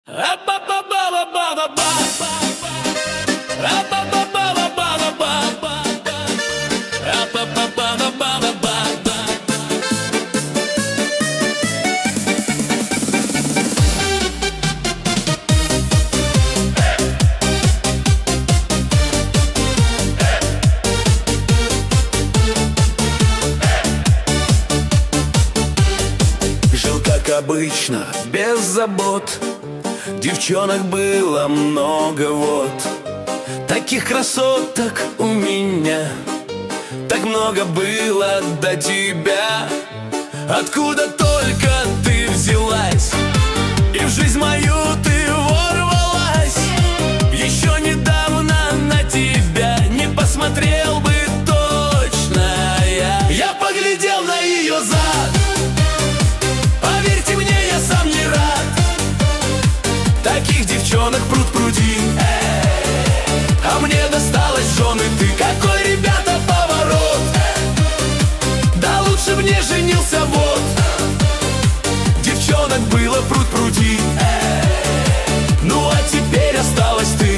Жил как обычно, без забот. Девчонок было много, вот. Таких красоток у меня так много было до тебя. Откуда только ты взялась и в жизнь мою ты ворвалась. Еще недавно на тебя не посмотрел бы точно я. Я поглядел на ее зад, поверьте мне, я сам не рад. Таких девчонок пруд-пруди, а мне досталось жены ты. Какой, ребята, поворот! Да лучше б не женился, вот. Девчонок было пруд-пруди, ну а теперь осталась ты.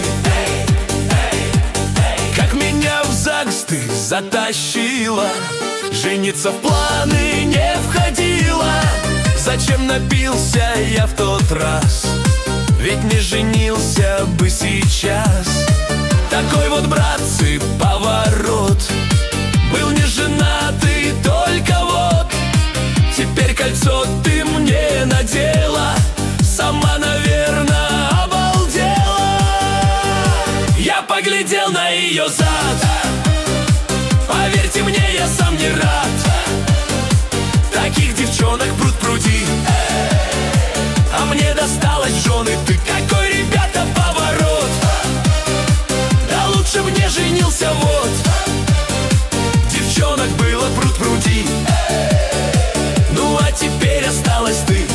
Как меня в ЗАГС ты затащила, жениться в планы не входила. Зачем напился я в тот раз? Ведь не женился бы сейчас. Такой вот, братцы, поворот. Был не женатый, только вот. Теперь кольцо ты мне надела, сама, наверное, обалдела. Я поглядел на ее зад, поверьте мне, я сам не рад. Таких девчонок пруд-пруди, а мне досталось жены ты. Какой, ребята, поворот! Да лучше б не женился, вот. Девчонок было пруд-пруди, ну а теперь осталась ты.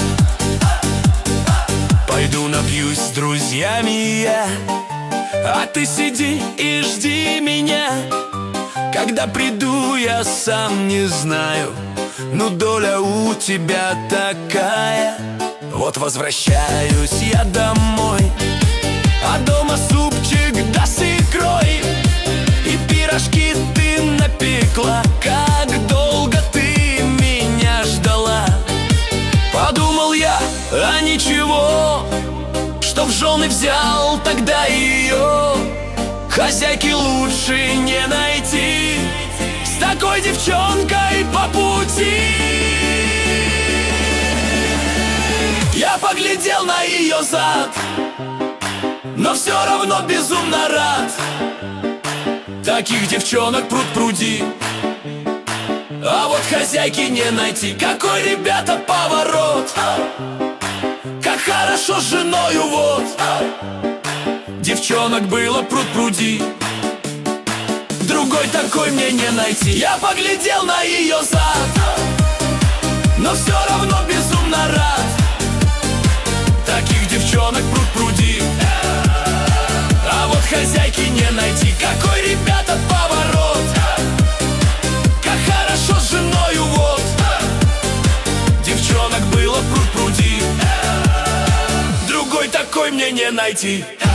Пойду напьюсь с друзьями я, а ты сиди и жди меня. Когда приду, я сам не знаю, ну доля у тебя такая. Вот возвращаюсь я домой, а дома супчик да с икрой, и пирожки ты напекла. Как долго ты меня ждала. Подумал я, а ничего, что в жены взял тогда ее. Хозяйки лучше не найти, с такой девчонкой по пути. Я поглядел на ее зад, но все равно безумно рад. Таких девчонок пруд-пруди, а вот хозяйки не найти. Какой, ребята, поворот! Как хорошо с женою, вот. Девчонок было пруд-пруди, другой такой мне не найти. Я поглядел на ее зад, но все равно безумно рад. Таких девчонок пруд-пруди, а вот хозяйки не найти. Какой, ребята, поворот! Как хорошо с женою, вот. Девчонок было пруд-пруди, другой такой мне не найти.